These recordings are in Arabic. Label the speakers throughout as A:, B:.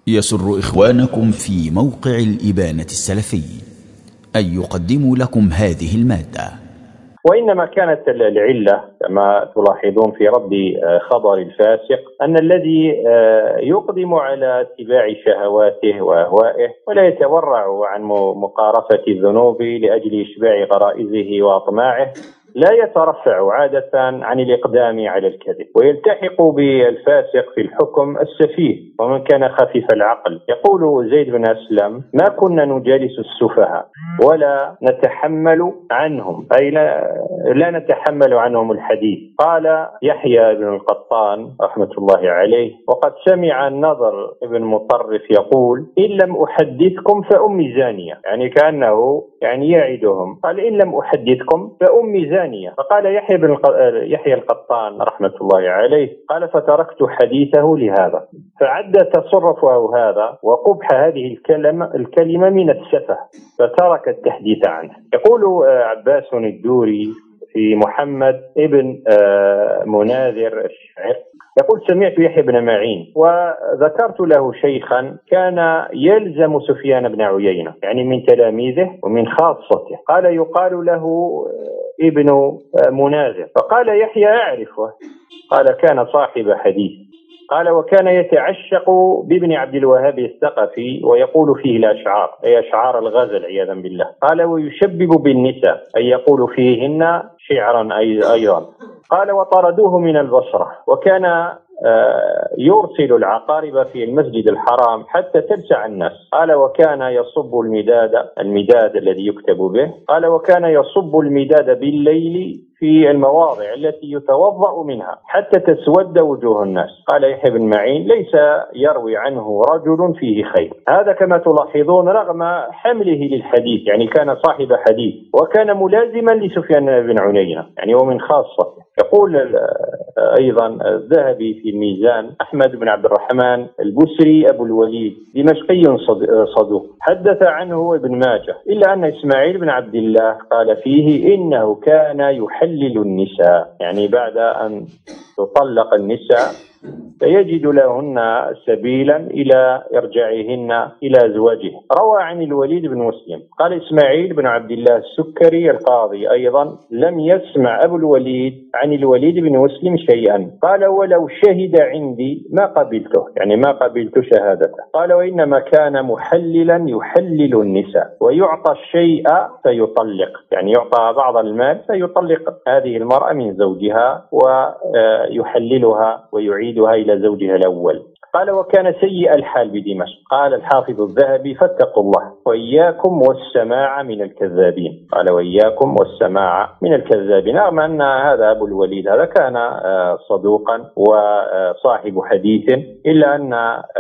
A: يسر إخوانكم في موقع الإبانة السلفي أن يقدموا لكم هذه المادة.
B: وإنما كانت العلة كما تلاحظون في رد خبر الفاسق أن الذي يقدم على اتباع شهواته وأهوائه ولا يتورع عن مقارفة الذنوب لأجل إشباع غرائزه وأطماعه لا يترفع عادة عن الإقدام على الكذب، ويلتحق بالفاسق في الحكم السفيه ومن كان خفيف العقل. يقول زيد بن أسلم: ما كنا نجالس السفهاء ولا نتحمل عنهم، أي لا نتحمل عنهم الحديث. قال يحيى بن القطان رحمة الله عليه: وقد سمع النضر بن مطرف يقول: إن لم أحدثكم فأمي زانية، يعني كأنه يعدهم. قال: إن لم أحدثكم فأمي زانية. فقال يحيى القطان رحمة الله عليه: قال: فتركت حديثه لهذا. فعد تصرفه هذا وقبح هذه الكلمة من السفه، فترك التحديث عنه. يقول عباس الدوري في محمد ابن مناذر الشاعر، يقول: سمعت يحيى بن معين وذكرت له شيخا كان يلزم سفيان بن عيينة، يعني من تلاميذه ومن خاصته. قال: يقال له ابن مناذر. فقال يحيى: أعرفه. قال: كان صاحب حديث. قال: وكان يتعشق بابن عبد الوهاب الثقفي ويقول فيه الأشعار، أي أشعار الغزل عياذا بالله. قال: ويشبب بالنساء، أي يقول فيهن شعرا أيضا. قال: وطردوه من البصرة، وكان يرسل العقارب في المسجد الحرام حتى تلسع الناس. قال: وكان يصب المداد الذي يكتب به. قال: وكان يصب المداد بالليل في المواضع التي يتوضأ منها حتى تسود وجوه الناس. قال يحيى بن معين: ليس يروي عنه رجل فيه خير. هذا كما تلاحظون رغم حمله للحديث، يعني كان صاحب حديث وكان ملازما لسفيان بن عيينة، يعني ومن خاصته. يقول أيضا الذهبي في الميزان: أحمد بن عبد الرحمن البسري أبو الوليد دمشقي صدوق، حدث عنه ابن ماجه، إلا أن إسماعيل بن عبد الله قال فيه إنه كان يحلل النساء، يعني بعد أن تطلق النساء فيجد لهن سبيلا إلى إرجاعهن إلى أزواجه. روى عن الوليد بن مسلم قال إسماعيل بن عبد الله السكري القاضي أيضا: لم يسمع أبو الوليد عن الوليد بن مسلم شيئا. قال: ولو شهد عندي ما قبلته، يعني ما قبلت شهادته. قال: وإنما كان محللا يحلل النساء ويعطى الشيء فيطلق، يعني يعطى بعض المال فيطلق هذه المرأة من زوجها ويحللها ويعيدها إلى زوجها الأول. قال: وكان سيء الحال بدمشق. قال الحافظ الذهبي: فاتقوا الله وإياكم والسماع من الكذابين. قال: وإياكم والسماع من الكذابين. رغم أن هذا أبو الوليد هذا كان صدوقا وصاحب حديث، إلا أن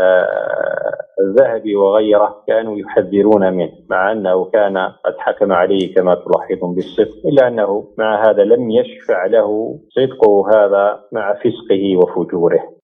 B: الذهبي وغيره كانوا يحذرون منه، مع أنه كان قد حكم عليه كما تلاحظون بالصدق، إلا أنه مع هذا لم يشفع له صدقه هذا مع فسقه وفجوره.